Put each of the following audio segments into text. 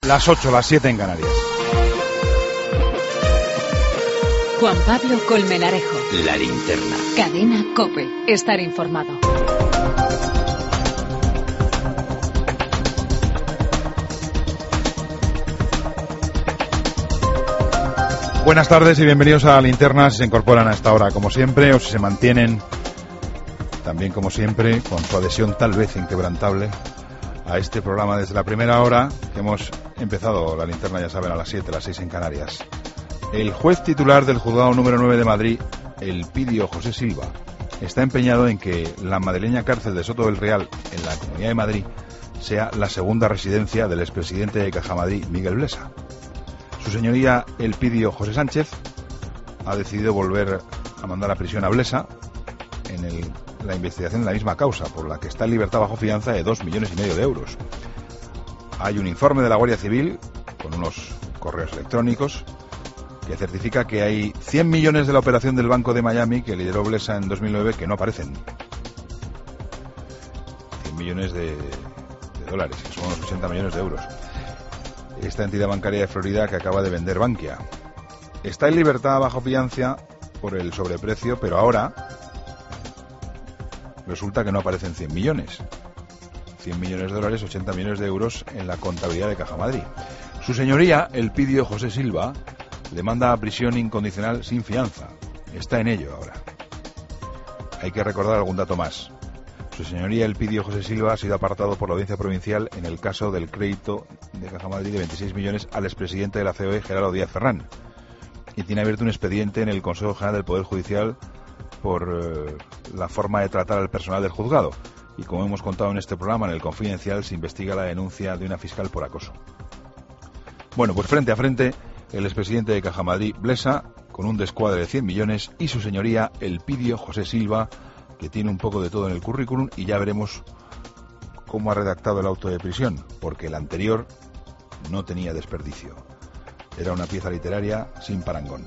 Las 8, las 7 en Canarias. Juan Pablo Colmenarejo. La Linterna. Cadena COPE. Estar informado. Buenas tardes y bienvenidos a La Linterna. Si se incorporan a esta hora como siempre o si se mantienen también como siempre con su adhesión tal vez inquebrantable a este programa desde la primera hora que hemos empezado. La Linterna, ya saben, a las 7, las 6 en Canarias. El juez titular del juzgado número 9 de Madrid, Elpidio José Silva, está empeñado en que la madrileña cárcel de Soto del Real, en la Comunidad de Madrid, sea la segunda residencia del expresidente de Cajamadrid, Miguel Blesa. Su señoría Elpidio José Sánchez ha decidido volver a mandar a prisión a Blesa en la investigación de la misma causa, por la que está en libertad bajo fianza de 2,5 millones de euros. Hay un informe de la Guardia Civil con unos correos electrónicos que certifica que hay 100 millones de la operación del Banco de Miami que lideró Blesa en 2009 que no aparecen. 100 millones de dólares, que son unos 80 millones de euros. Esta entidad bancaria de Florida que acaba de vender Bankia. Está en libertad bajo fianza por el sobreprecio, pero ahora resulta que no aparecen 100 millones. 100 millones de dólares, 80 millones de euros en la contabilidad de Cajamadrid. Su señoría, Elpidio José Silva, le manda a prisión incondicional sin fianza. Está en ello ahora. Hay que recordar algún dato más. Su señoría Elpidio José Silva ha sido apartado por la Audiencia Provincial en el caso del crédito de Cajamadrid de 26 millones al expresidente de la COE, Gerardo Díaz Ferrán, y tiene abierto un expediente en el Consejo General del Poder Judicial por la forma de tratar al personal del juzgado. Y como hemos contado en este programa, en el Confidencial, se investiga la denuncia de una fiscal por acoso. Bueno, pues frente a frente, el expresidente de Cajamadrid, Blesa, con un descuadre de 100 millones, y su señoría Elpidio José Silva, que tiene un poco de todo en el currículum, y ya veremos cómo ha redactado el auto de prisión, porque el anterior no tenía desperdicio. Era una pieza literaria sin parangón.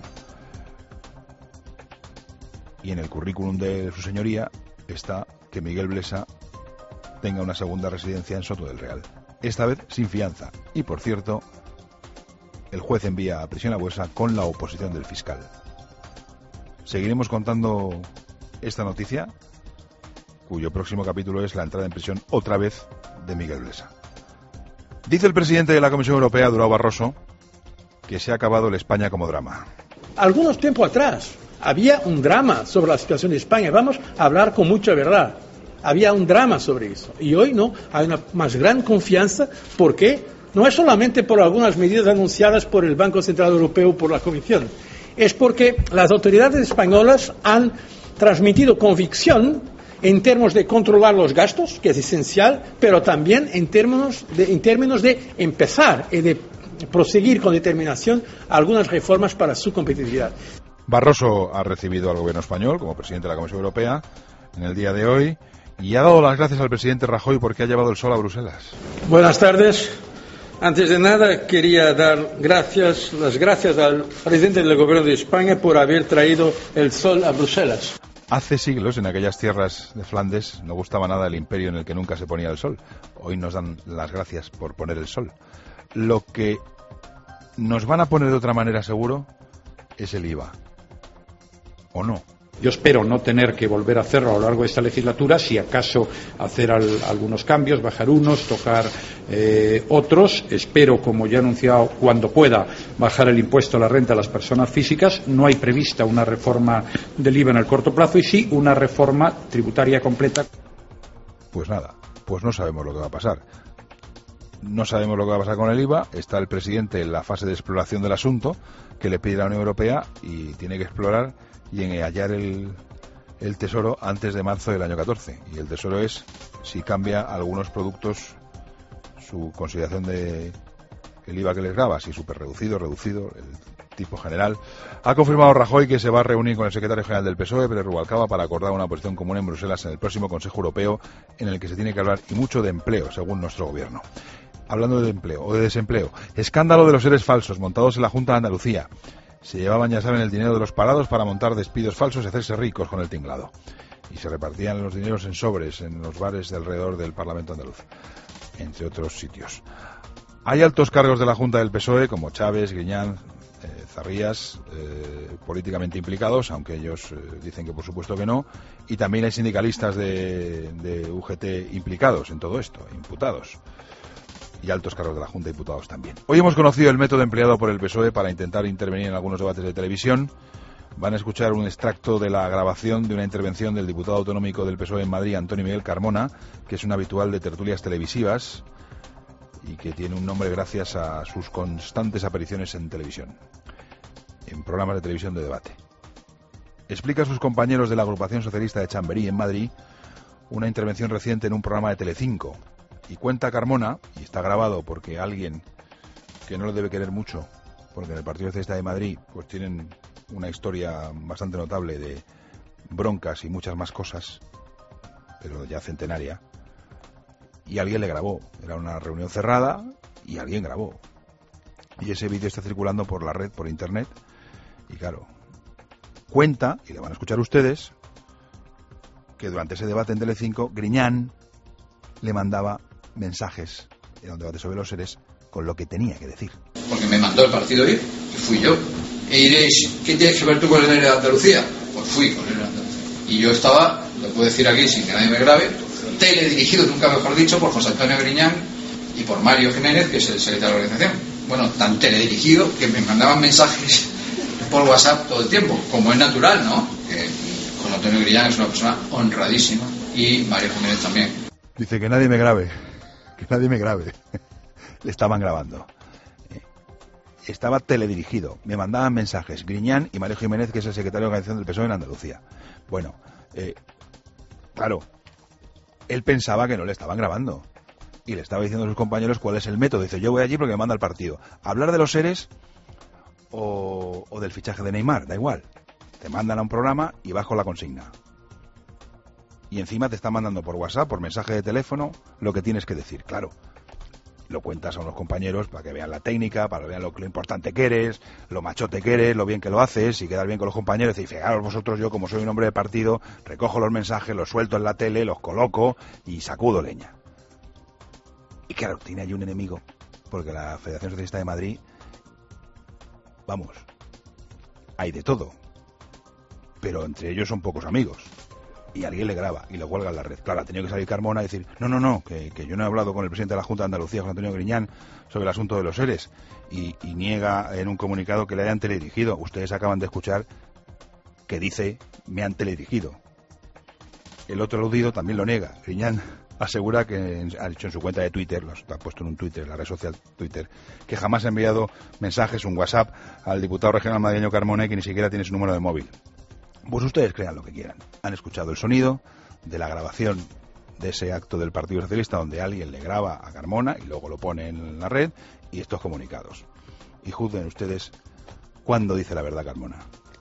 Y en el currículum de su señoría está que Miguel Blesa tenga una segunda residencia en Soto del Real, esta vez sin fianza. Y por cierto, el juez envía a prisión a Blesa con la oposición del fiscal. Seguiremos contando esta noticia, cuyo próximo capítulo es la entrada en prisión otra vez de Miguel Blesa. Dice el presidente de la Comisión Europea, Durão Barroso, que se ha acabado el España como drama. Algunos tiempo atrás había un drama sobre la situación de España. Vamos a hablar con mucha verdad. Había un drama sobre eso. Y hoy no, hay una más gran confianza. ¿Por qué? No es solamente por algunas medidas anunciadas por el Banco Central Europeo o por la Comisión. Es porque las autoridades españolas han transmitido convicción en términos de controlar los gastos, que es esencial, pero también en términos de empezar y de proseguir con determinación algunas reformas para su competitividad. Barroso ha recibido al gobierno español como presidente de la Comisión Europea en el día de hoy y ha dado las gracias al presidente Rajoy porque ha llevado el sol a Bruselas. Buenas tardes. Antes de nada, quería dar las gracias al presidente del Gobierno de España por haber traído el sol a Bruselas. Hace siglos, en aquellas tierras de Flandes, no gustaba nada el imperio en el que nunca se ponía el sol. Hoy nos dan las gracias por poner el sol. Lo que nos van a poner de otra manera, seguro, es el IVA. ¿O no? Yo espero no tener que volver a hacerlo a lo largo de esta legislatura, si acaso hacer algunos cambios, bajar unos, tocar otros. Espero, como ya he anunciado, cuando pueda, bajar el impuesto a la renta a las personas físicas. No hay prevista una reforma del IVA en el corto plazo y sí una reforma tributaria completa. Pues nada, pues no sabemos lo que va a pasar. No sabemos lo que va a pasar con el IVA. Está el presidente en la fase de exploración del asunto que le pide la Unión Europea y tiene que explorar y en hallar el tesoro antes de marzo del año 14. Y el tesoro es si cambia algunos productos su consideración de el IVA que les grava, si súper reducido, el tipo general. Ha confirmado Rajoy que se va a reunir con el secretario general del PSOE, Pérez Rubalcaba, para acordar una posición común en Bruselas en el próximo Consejo Europeo, en el que se tiene que hablar y mucho de empleo, según nuestro gobierno. Hablando de empleo o de desempleo, escándalo de los seres falsos montados en la Junta de Andalucía. Se llevaban, ya saben, el dinero de los parados para montar despidos falsos y hacerse ricos con el tinglado. Y se repartían los dineros en sobres en los bares de alrededor del Parlamento andaluz, entre otros sitios. Hay altos cargos de la Junta del PSOE, como Chávez, Griñán, Zarrías, políticamente implicados, aunque ellos dicen que por supuesto que no, y también hay sindicalistas de UGT implicados en todo esto, imputados, y altos cargos de la Junta de Diputados también. Hoy hemos conocido el método empleado por el PSOE para intentar intervenir en algunos debates de televisión. Van a escuchar un extracto de la grabación de una intervención del diputado autonómico del PSOE en Madrid, Antonio Miguel Carmona, que es un habitual de tertulias televisivas y que tiene un nombre gracias a sus constantes apariciones en televisión, en programas de televisión de debate. Explica a sus compañeros de la agrupación socialista de Chamberí en Madrid una intervención reciente en un programa de Telecinco, y cuenta Carmona, y está grabado porque alguien que no lo debe querer mucho, porque en el Partido Socialista de Madrid pues tienen una historia bastante notable de broncas y muchas más cosas, pero ya centenaria, y alguien le grabó. Era una reunión cerrada y alguien grabó, y ese vídeo está circulando por la red, por internet, y claro, cuenta, y le van a escuchar ustedes, que durante ese debate en Telecinco Griñán le mandaba mensajes en un debate sobre los seres con lo que tenía que decir. Porque me mandó el partido ir y fui yo. E diréis, ¿qué tienes que ver tú con el de Andalucía? Pues fui con el de Andalucía. Y yo estaba, lo puedo decir aquí sin que nadie me grabe, teledirigido, nunca mejor dicho, por José Antonio Griñán y por Mario Jiménez, que es el secretario de la organización. Bueno, tan teledirigido que me mandaban mensajes por WhatsApp todo el tiempo, como es natural, ¿no? Que José Antonio Griñán es una persona honradísima y Mario Jiménez también. Dice que nadie me grabe, que nadie me grabe. Le estaban grabando. Estaba teledirigido. Me mandaban mensajes Griñán y Mario Jiménez, que es el secretario de organización del PSOE en Andalucía. Bueno, claro, él pensaba que no le estaban grabando. Y le estaba diciendo a sus compañeros cuál es el método. Dice, yo voy allí porque me manda el partido. Hablar de los seres o del fichaje de Neymar, da igual. Te mandan a un programa y bajo la consigna. Y encima te están mandando por WhatsApp, por mensaje de teléfono, lo que tienes que decir. Claro, lo cuentas a unos compañeros para que vean la técnica, para que vean lo importante que eres, lo machote que eres, lo bien que lo haces, y quedar bien con los compañeros. Y fijaros vosotros, yo como soy un hombre de partido, recojo los mensajes, los suelto en la tele, los coloco y sacudo leña. Y claro, tiene allí un enemigo, porque la Federación Socialista de Madrid, vamos, hay de todo, pero entre ellos son pocos amigos. Y alguien le graba y lo cuelga en la red. Claro, ha tenido que salir Carmona y decir, no, que yo no he hablado con el presidente de la Junta de Andalucía, José Antonio Griñán, sobre el asunto de los seres, y niega en un comunicado que le hayan teledirigido. Ustedes acaban de escuchar que dice, me han teledirigido. El otro aludido también lo niega. Griñán asegura que ha dicho en su cuenta de Twitter, lo ha puesto en un Twitter, la red social Twitter, que jamás ha enviado mensajes, un WhatsApp, al diputado regional madrileño Carmona, y que ni siquiera tiene su número de móvil. Pues ustedes crean lo que quieran. Han escuchado el sonido de la grabación de ese acto del Partido Socialista donde alguien le graba a Carmona y luego lo pone en la red, y estos comunicados. Y juzguen ustedes cuándo dice la verdad Carmona.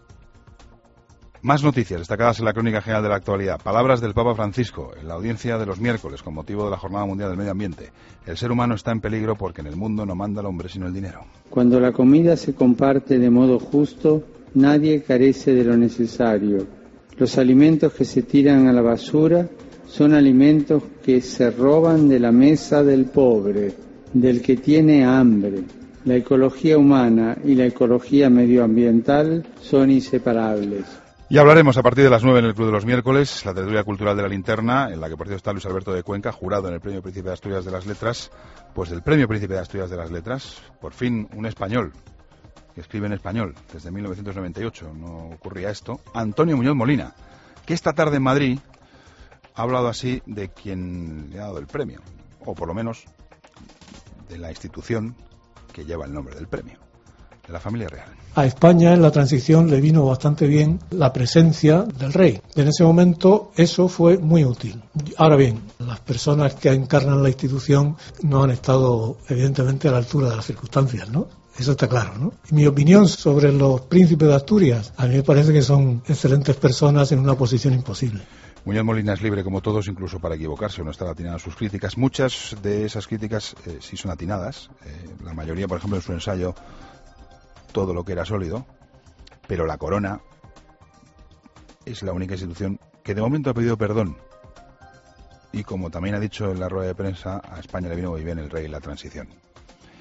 Más noticias destacadas en la crónica general de la actualidad. Palabras del Papa Francisco en la audiencia de los miércoles con motivo de la Jornada Mundial del Medio Ambiente. El ser humano está en peligro porque en el mundo no manda el hombre sino el dinero. Cuando la comida se comparte de modo justo, nadie carece de lo necesario. Los alimentos que se tiran a la basura son alimentos que se roban de la mesa del pobre, del que tiene hambre. La ecología humana y la ecología medioambiental son inseparables. Y hablaremos a partir de las 9 en el Club de los Miércoles, la tertulia cultural de la Linterna, en la que por cierto está Luis Alberto de Cuenca, jurado en el Premio Príncipe de Asturias de las Letras. Pues del Premio Príncipe de Asturias de las Letras, por fin un español que escribe en español desde 1998, no ocurría esto, Antonio Muñoz Molina, que esta tarde en Madrid ha hablado así de quien le ha dado el premio, o por lo menos de la institución que lleva el nombre del premio, de la familia real. A España en la transición le vino bastante bien la presencia del rey. En ese momento eso fue muy útil. Ahora bien, las personas que encarnan la institución no han estado evidentemente a la altura de las circunstancias, ¿no? Eso está claro, ¿no? Y mi opinión sobre los príncipes de Asturias, a mí me parece que son excelentes personas en una posición imposible. Muñoz Molina es libre como todos, incluso para equivocarse o no estar atinado a sus críticas. Muchas de esas críticas sí son atinadas. La mayoría, por ejemplo, en su ensayo Todo lo que era sólido. Pero la Corona es la única institución que de momento ha pedido perdón. Y como también ha dicho en la rueda de prensa, a España le vino muy bien el rey en la transición.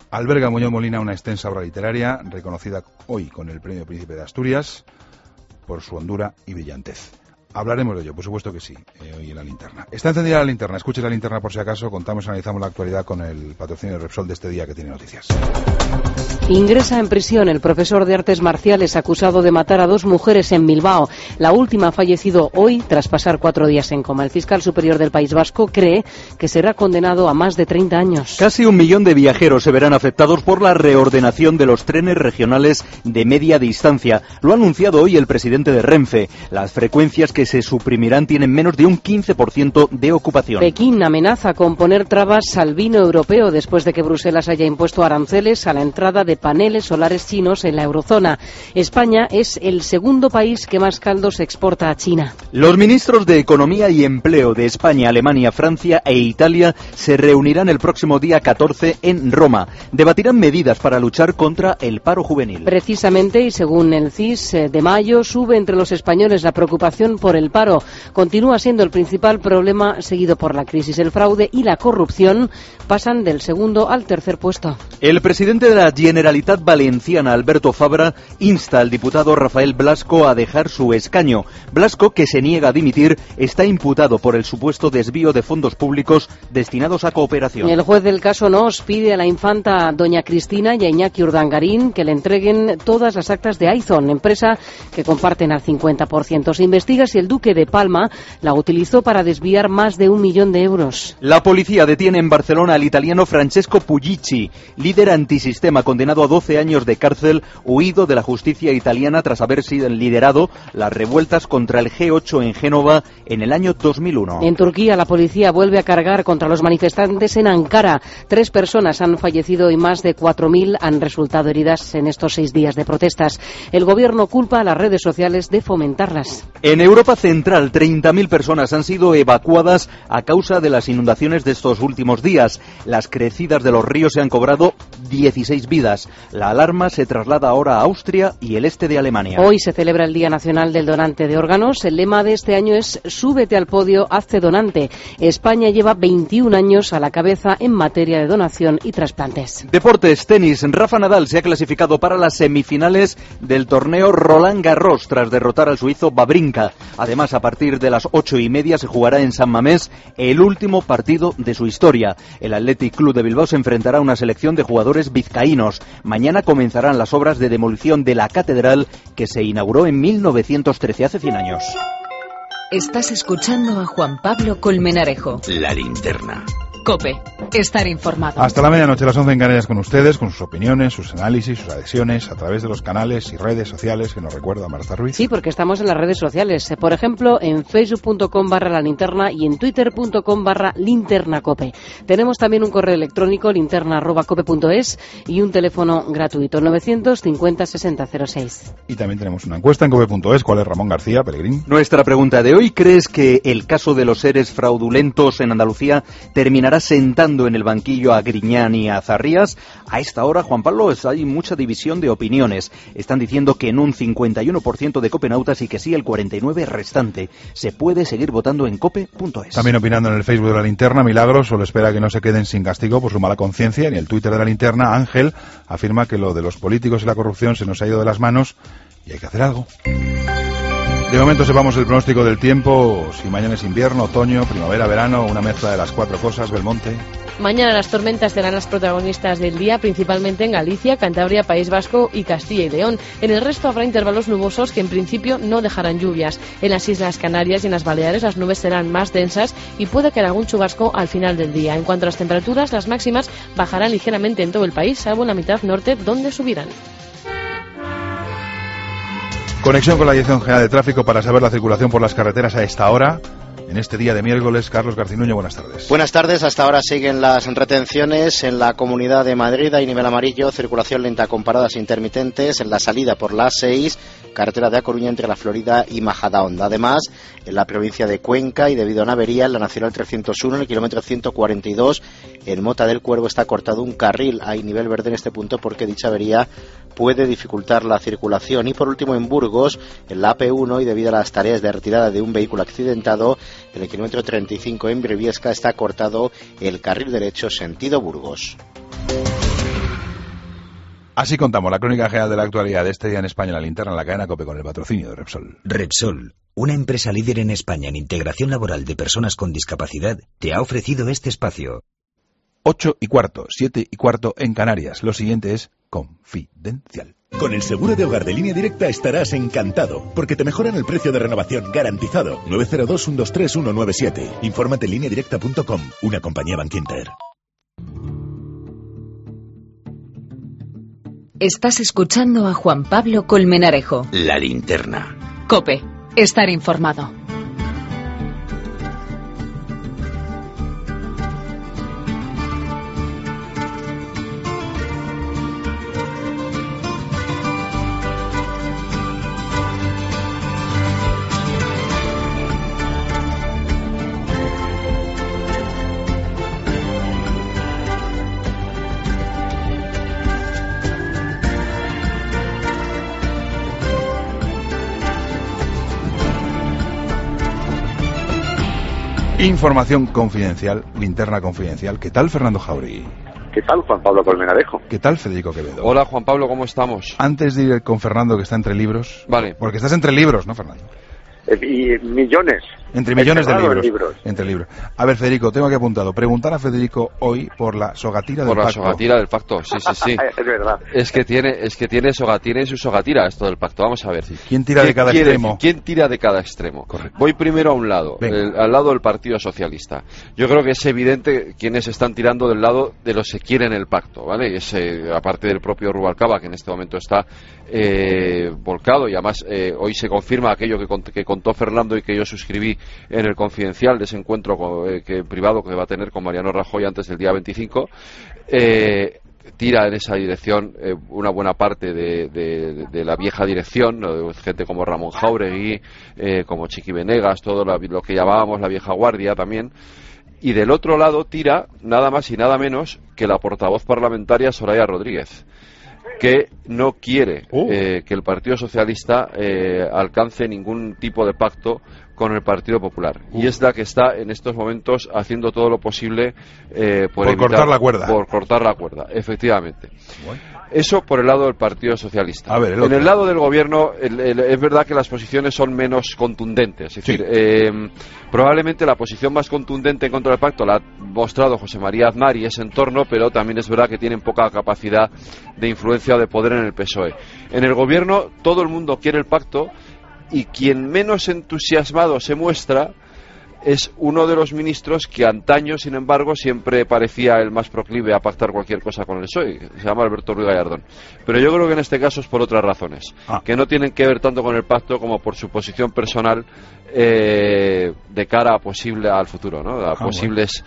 Alberga Muñoz Molina una extensa obra literaria, reconocida hoy con el Premio Príncipe de Asturias por su hondura y brillantez. Hablaremos de ello, por supuesto que sí, hoy en la linterna. Está encendida la linterna, escuche la linterna por si acaso, contamos y analizamos la actualidad con el patrocinio de Repsol de este día que tiene noticias. Ingresa en prisión el profesor de artes marciales acusado de matar a 2 mujeres en Bilbao. La última ha fallecido hoy tras pasar 4 días en coma. El fiscal superior del País Vasco cree que será condenado a más de 30 años. Casi 1 millón de viajeros se verán afectados por la reordenación de los trenes regionales de media distancia. Lo ha anunciado hoy el presidente de Renfe. Las frecuencias que se suprimirán tienen menos de un 15% de ocupación. Pekín amenaza con poner trabas al vino europeo después de que Bruselas haya impuesto aranceles a la entrada de paneles solares chinos en la eurozona. España es el segundo país que más caldos exporta a China. Los ministros de Economía y Empleo de España, Alemania, Francia e Italia se reunirán el próximo día 14 en Roma. Debatirán medidas para luchar contra el paro juvenil. Precisamente, y según el CIS de mayo, sube entre los españoles la preocupación por el paro. Continúa siendo el principal problema, seguido por la crisis. El fraude y la corrupción pasan del segundo al tercer puesto. El presidente de la Generalitat Valenciana, Alberto Fabra, insta al diputado Rafael Blasco a dejar su escaño. Blasco, que se niega a dimitir, está imputado por el supuesto desvío de fondos públicos destinados a cooperación. El juez del caso Nos pide a la infanta doña Cristina y a Iñaki Urdangarín que le entreguen todas las actas de Aizon, empresa que comparten al 50%. Se investiga si el duque de Palma la utilizó para desviar más de 1 millón de euros. La policía detiene en Barcelona al italiano Francesco Puglisi, líder antisistema condenado a 12 años de cárcel, huido de la justicia italiana tras haber sido liderado las revueltas contra el G8 en Génova en el año 2001. En Turquía, la policía vuelve a cargar contra los manifestantes en Ankara. 3 personas han fallecido y más de 4.000 han resultado heridas en estos 6 días de protestas. El gobierno culpa a las redes sociales de fomentarlas. En Europa Central, 30.000 personas han sido evacuadas a causa de las inundaciones de estos últimos días. Las crecidas de los ríos se han cobrado 16 vidas. La alarma se traslada ahora a Austria y el este de Alemania. Hoy se celebra el Día Nacional del Donante de Órganos. El lema de este año es "Súbete al podio, hazte donante". España lleva 21 años a la cabeza en materia de donación y trasplantes. Deportes, tenis. Rafa Nadal se ha clasificado para las semifinales del torneo Roland Garros tras derrotar al suizo Wawrinka. Además, a partir de las 8:30 se jugará en San Mamés el último partido de su historia. El Athletic Club de Bilbao se enfrentará a una selección de jugadores vizcaínos. Mañana comenzarán las obras de demolición de la catedral que se inauguró en 1913, hace 100 años. Estás escuchando a Juan Pablo Colmenarejo. La linterna. COPE. Estar informado. Hasta la medianoche, las 11 en Canarias, con ustedes, con sus opiniones, sus análisis, sus adhesiones, a través de los canales y redes sociales que nos recuerda Marta Ruiz. Sí, porque estamos en las redes sociales. Por ejemplo, en facebook.com/lalinterna y en twitter.com/linternacope. Tenemos también un correo electrónico, linterna@cope.es, y un teléfono gratuito, 950 60 06. Y también tenemos una encuesta en cope.es. ¿Cuál es, Ramón García, Pellegrín? Nuestra pregunta de hoy: ¿crees que el caso de los seres fraudulentos en Andalucía terminará sentando en el banquillo a Griñán y a Zarrías? A esta hora, Juan Pablo, hay mucha división de opiniones. Están diciendo que en un 51% de copenautas y que sí el 49% restante. Se puede seguir votando en cope.es. También opinando en el Facebook de la Linterna, Milagros solo espera que no se queden sin castigo por su mala conciencia. En el Twitter de la Linterna, Ángel afirma que lo de los políticos y la corrupción se nos ha ido de las manos y hay que hacer algo. De momento sepamos el pronóstico del tiempo, si mañana es invierno, otoño, primavera, verano, una mezcla de las 4 cosas. Belmonte. Mañana las tormentas serán las protagonistas del día, principalmente en Galicia, Cantabria, País Vasco y Castilla y León. En el resto habrá intervalos nubosos que en principio no dejarán lluvias. En las Islas Canarias y en las Baleares las nubes serán más densas y puede caer algún chubasco al final del día. En cuanto a las temperaturas, las máximas bajarán ligeramente en todo el país, salvo en la mitad norte, donde subirán. Conexión con la Dirección General de Tráfico para saber la circulación por las carreteras a esta hora. En este día de miércoles, Carlos Garcinuño, buenas tardes. Buenas tardes, hasta ahora siguen las retenciones en la Comunidad de Madrid, hay nivel amarillo, circulación lenta con paradas intermitentes en la salida por la A6, carretera de A Coruña entre La Florida y Majadahonda. Además, en la provincia de Cuenca y debido a una avería en la Nacional 301, en el kilómetro 142, en Mota del Cuervo está cortado un carril. Hay nivel verde en este punto porque dicha avería puede dificultar la circulación. Y por último, en Burgos, en la AP1 y debido a las tareas de retirada de un vehículo accidentado, en el kilómetro 35 en Briviesca está cortado el carril derecho sentido Burgos. Así contamos la crónica general de la actualidad de este día en España, la linterna en la cadena COPE con el patrocinio de Repsol. Repsol, una empresa líder en España en integración laboral de personas con discapacidad, te ha ofrecido este espacio. 8:15, 7:15 en Canarias. Lo siguiente es confidencial. Con el seguro de hogar de Línea Directa estarás encantado, porque te mejoran el precio de renovación garantizado. 902-123-197. Infórmate en lineadirecta.com, una compañía Bankinter. Estás escuchando a Juan Pablo Colmenarejo. La linterna. COPE. Estar informado. Información confidencial, linterna confidencial. ¿Qué tal, Fernando Jauregui? ¿Qué tal, Juan Pablo Colmenarejo? ¿Qué tal, Federico Quevedo? Hola, Juan Pablo, ¿cómo estamos? Antes de ir con Fernando, que está entre libros... Vale. Porque estás entre libros, ¿no, Fernando? Y millones. Entre millones de libros. Entre libros. A ver, Federico, tengo aquí apuntado. Preguntar a Federico hoy por la sogatira del pacto. Por la sogatira del pacto, sí. Es verdad. Es que tiene sogatira y su sogatira esto del pacto. Vamos a ver. Sí. ¿Quién tira de cada extremo? ¿Quién tira de cada extremo? Correcto. Voy primero a un lado, al lado del Partido Socialista. Yo creo que es evidente quiénes están tirando del lado de los que quieren el pacto, ¿vale? Es, aparte del propio Rubalcaba, que en este momento está volcado, y además hoy se confirma aquello que contó Fernando y que yo suscribí en el Confidencial de ese encuentro privado que va a tener con Mariano Rajoy antes del día 25. Tira en esa dirección una buena parte de la vieja dirección, ¿no? Gente como Ramón Jáuregui, como Chiqui Venegas, todo lo que llamábamos la vieja guardia también. Y del otro lado tira nada más y nada menos que la portavoz parlamentaria Soraya Rodríguez, que no quiere que el Partido Socialista alcance ningún tipo de pacto con el Partido Popular, y es la que está en estos momentos haciendo todo lo posible por cortar la cuerda. Por cortar la cuerda, efectivamente. Bueno. Eso por el lado del Partido Socialista. A ver, en el lado del Gobierno es verdad que las posiciones son menos contundentes. Es decir, probablemente la posición más contundente en contra del pacto la ha mostrado José María Aznar y ese entorno, pero también es verdad que tienen poca capacidad de influencia o de poder en el PSOE. En el Gobierno todo el mundo quiere el pacto, y quien menos entusiasmado se muestra es uno de los ministros que antaño, sin embargo, siempre parecía el más proclive a pactar cualquier cosa con el PSOE, se llama Alberto Ruiz Gallardón. Pero yo creo que en este caso es por otras razones, que no tienen que ver tanto con el pacto como por su posición personal de cara al futuro, ¿no? A posibles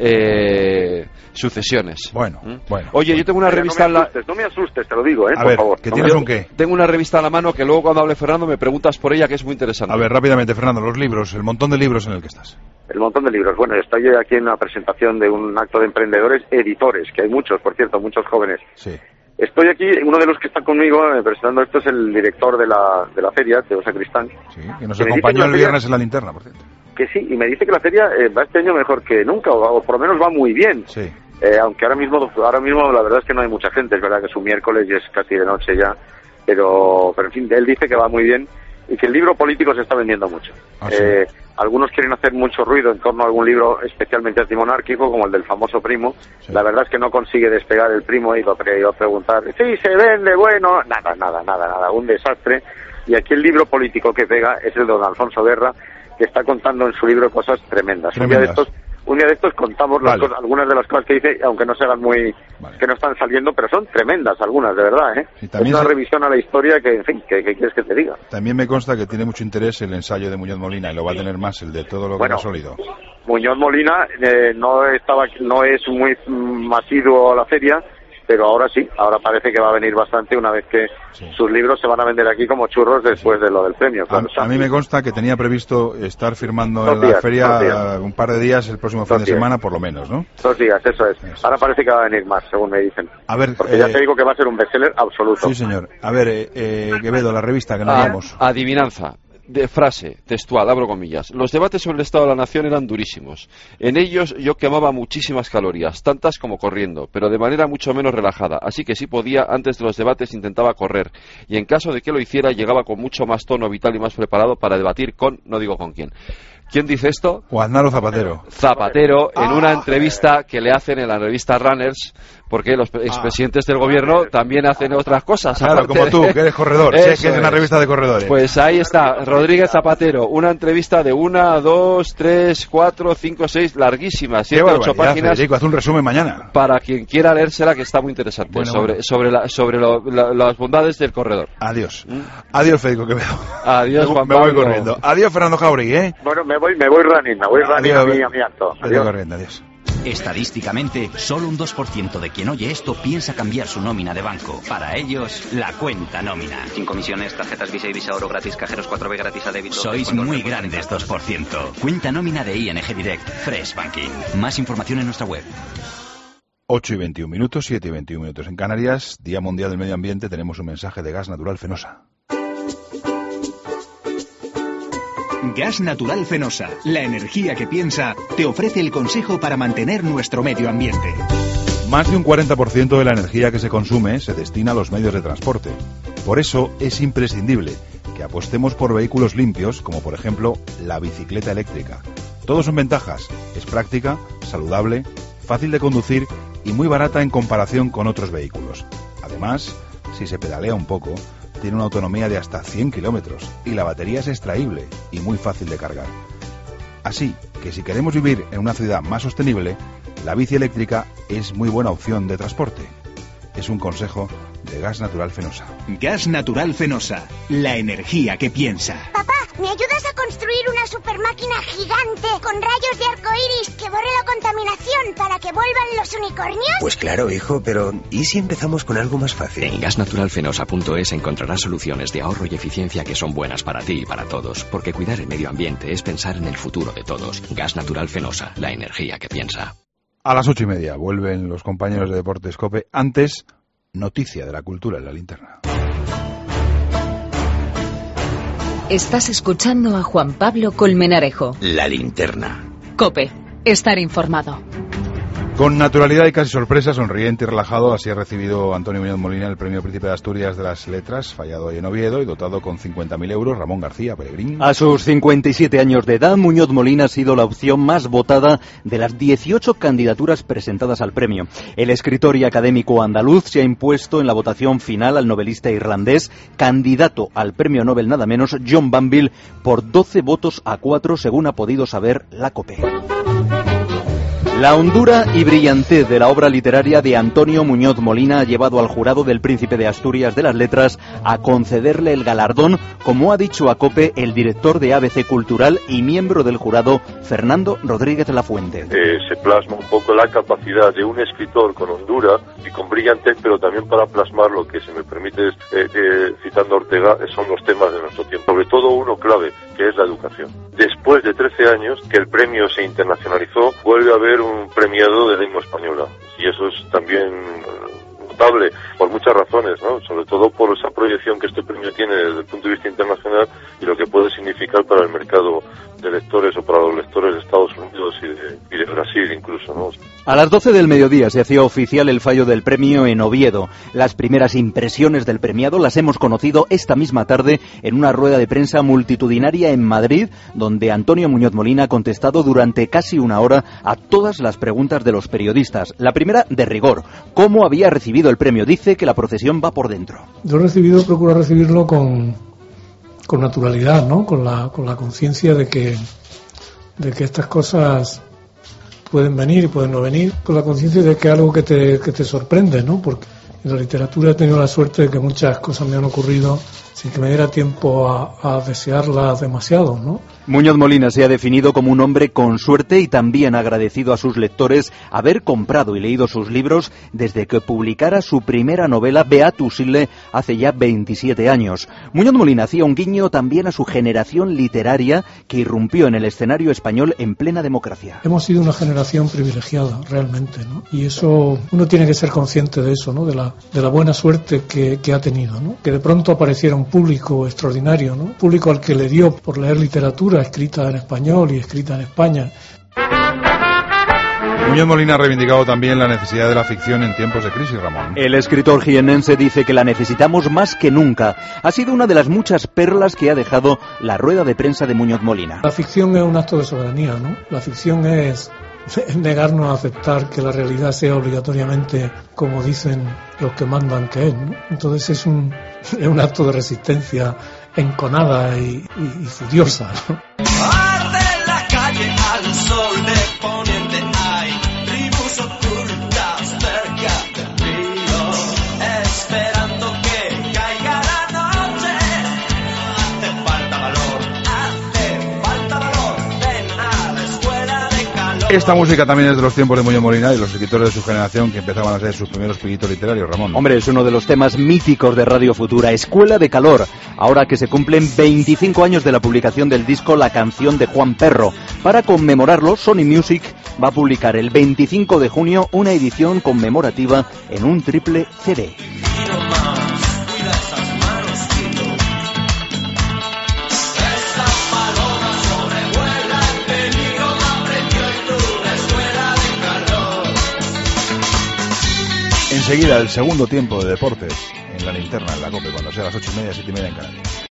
sucesiones. Bueno. Oye, yo tengo una revista... No me asustes, te lo digo, por favor. ¿Que tienes un qué? Tengo una revista a la mano que luego cuando hable Fernando me preguntas por ella, que es muy interesante. A ver, rápidamente, Fernando, los libros, el montón de libros en el que estás. El montón de libros. Bueno, estoy aquí en una presentación de un acto de emprendedores editores, que hay muchos, por cierto, muchos jóvenes. Sí. Estoy aquí, uno de los que está conmigo presentando esto es el director de la feria, Teo Sacristán. Sí, que nos acompañó el viernes en la linterna, por cierto. Que sí, y me dice que la feria va este año mejor que nunca, o por lo menos va muy bien. Sí. Aunque ahora mismo la verdad es que no hay mucha gente, es verdad que es un miércoles y es casi de noche ya, pero en fin, él dice que va muy bien y que el libro político se está vendiendo mucho. Sí. Algunos quieren hacer mucho ruido en torno a algún libro especialmente antimonárquico, como el del famoso Primo. Sí. La verdad es que no consigue despegar el Primo, y lo iba a preguntar, sí, se vende, bueno, nada, un desastre. Y aquí el libro político que pega es el de don Alfonso Guerra, que está contando en su libro cosas tremendas. Un día de estos contamos algunas de las cosas que dice, aunque no se hagan que no están saliendo, pero son tremendas algunas, de verdad, ¿eh? Sí, es una revisión a la historia que, en fin, que quieres que te diga. También me consta que tiene mucho interés el ensayo de Muñoz Molina, y lo va a tener más, el de todo lo que ha sólido. Muñoz Molina no es muy asiduo a la feria, pero ahora sí, ahora parece que va a venir bastante una vez que sus libros se van a vender aquí como churros después de lo del premio. Claro. A mí me consta que tenía previsto estar firmando en la feria un par de días el próximo fin de semana, por lo menos, ¿no? 2 días, eso es. Ahora parece que va a venir más, según me dicen. A ver, porque ya te digo que va a ser un bestseller absoluto. Sí, señor. A ver, Quevedo, la revista que nos vamos. Adivinanza. de frase textual, abro comillas: los debates sobre el estado de la nación eran durísimos. En ellos yo quemaba muchísimas calorías, tantas como corriendo, pero de manera mucho menos relajada, así que si podía, antes de los debates intentaba correr, y en caso de que lo hiciera llegaba con mucho más tono vital y más preparado para debatir con, no digo con quién. ¿Quién dice esto? Juan Zapatero. Zapatero, en una entrevista que le hacen en la revista Runners, porque los expresidentes del gobierno también hacen otras cosas. Claro, como tú, que eres corredor. Sé que es una revista de corredores. Pues ahí está, Rodríguez Zapatero, una entrevista de 1, 2, 3, 4, 5, 6, larguísima, 7, 8 páginas. Federico, haz un resumen mañana. Para quien quiera leérsela, que está muy interesante, sobre las bondades del corredor. Adiós. Adiós, Federico Quevedo. Adiós, Juan Me Pablo. voy corriendo. Adiós, Fernando Jauregui, ¿eh? Bueno, me voy running a mi acto. Adiós. Corriendo, adiós. Estadísticamente, solo un 2% de quien oye esto piensa cambiar su nómina de banco. Para ellos, la cuenta nómina. Sin comisiones, tarjetas Visa y Visa Oro gratis, cajeros 4B gratis a débito. Sois muy grandes, 2%. Cuenta nómina de ING Direct Fresh Banking. Más información en nuestra web. 8:21, 7:21 en Canarias. Día Mundial del Medio Ambiente. Tenemos un mensaje de Gas Natural Fenosa. Gas Natural Fenosa, la energía que piensa, te ofrece el consejo para mantener nuestro medio ambiente. Más de un 40% de la energía que se consume se destina a los medios de transporte. Por eso es imprescindible que apostemos por vehículos limpios, como por ejemplo la bicicleta eléctrica. Todo son ventajas. Es práctica, saludable, fácil de conducir y muy barata en comparación con otros vehículos. Además, si se pedalea un poco, tiene una autonomía de hasta 100 kilómetros y la batería es extraíble y muy fácil de cargar. Así que si queremos vivir en una ciudad más sostenible, la bici eléctrica es muy buena opción de transporte. Es un consejo de Gas Natural Fenosa. Gas Natural Fenosa, la energía que piensa. Papá, ¿me ayudas a construir una supermáquina gigante con rayos de arcoíris que borre la contaminación para que vuelvan los unicornios? Pues claro, hijo, pero ¿y si empezamos con algo más fácil? En gasnaturalfenosa.es encontrarás soluciones de ahorro y eficiencia que son buenas para ti y para todos, porque cuidar el medio ambiente es pensar en el futuro de todos. Gas Natural Fenosa, la energía que piensa. A las 8:30 vuelven los compañeros de Deportes COPE. Antes, noticia de la cultura en la linterna. Estás escuchando a Juan Pablo Colmenarejo. La linterna. COPE. Estar informado. Con naturalidad y casi sorpresa, sonriente y relajado, así ha recibido Antonio Muñoz Molina el Premio Príncipe de Asturias de las Letras, fallado hoy en Oviedo y dotado con 50.000 euros, Ramón García Peregrín. A sus 57 años de edad, Muñoz Molina ha sido la opción más votada de las 18 candidaturas presentadas al premio. El escritor y académico andaluz se ha impuesto en la votación final al novelista irlandés, candidato al Premio Nobel nada menos, John Banville, por 12 votos a 4, según ha podido saber la COPE. La hondura y brillantez de la obra literaria de Antonio Muñoz Molina ha llevado al jurado del Príncipe de Asturias de las Letras a concederle el galardón, como ha dicho a COPE el director de ABC Cultural y miembro del jurado, Fernando Rodríguez Lafuente. Se plasma un poco la capacidad de un escritor con hondura y con brillantez, pero también para plasmar lo que, si me permites, citando a Ortega, son los temas de nuestro tiempo, sobre todo uno clave, que es la educación. Después de 13 años que el premio se internacionalizó, vuelve a haber un premiado de lengua española, y eso es también notable por muchas razones, ¿no? Sobre todo por esa proyección que este premio tiene desde el punto de vista internacional y lo que puede significar para el mercado de lectores o para los lectores de Estados Unidos y de Brasil incluso, ¿no? A las 12 del mediodía se hacía oficial el fallo del premio en Oviedo. Las primeras impresiones del premiado las hemos conocido esta misma tarde en una rueda de prensa multitudinaria en Madrid, donde Antonio Muñoz Molina ha contestado durante casi una hora a todas las preguntas de los periodistas. La primera, de rigor: ¿cómo había recibido el premio? Dice que la procesión va por dentro. Yo procuro recibirlo con naturalidad, ¿no? Con la conciencia de que estas cosas pueden venir y pueden no venir, con la conciencia de que es algo que te sorprende, ¿no? Porque en la literatura he tenido la suerte de que muchas cosas me han ocurrido sin que me diera tiempo a desearlas demasiado, ¿no? Muñoz Molina se ha definido como un hombre con suerte y también ha agradecido a sus lectores haber comprado y leído sus libros desde que publicara su primera novela, Beatus Ille, hace ya 27 años. Muñoz Molina hacía un guiño también a su generación literaria que irrumpió en el escenario español en plena democracia. Hemos sido una generación privilegiada, realmente, ¿no? Y eso, uno tiene que ser consciente de eso, ¿no? De la buena suerte que ha tenido, ¿no? Que de pronto apareciera un un público extraordinario, ¿no? Público al que le dio por leer literatura escrita en español y escrita en España. Muñoz Molina ha reivindicado también la necesidad de la ficción en tiempos de crisis, Ramón. El escritor jiennense dice que la necesitamos más que nunca. Ha sido una de las muchas perlas que ha dejado la rueda de prensa de Muñoz Molina. La ficción es un acto de soberanía, ¿no? La ficción es negarnos a aceptar que la realidad sea obligatoriamente como dicen los que mandan que es, ¿no? Entonces es un acto de resistencia enconada y furiosa, ¿no? Arde la calle al sol de poniente, hay tribus ocultas cerca del río, esperando que caiga la noche. Hace falta valor, ven a la escuela de calor. Esta música también es de los tiempos de Muñoz Molina y los escritores de su generación que empezaban a hacer sus primeros pinitos literarios, Ramón. Hombre, es uno de los temas míticos de Radio Futura, Escuela de Calor, ahora que se cumplen 25 años de la publicación del disco La canción de Juan Perro. Para conmemorarlo, Sony Music va a publicar el 25 de junio una edición conmemorativa en un triple CD. Enseguida el segundo tiempo de deportes en la linterna, en la COPE, cuando sea las 8:30, 7:30 en Canarias.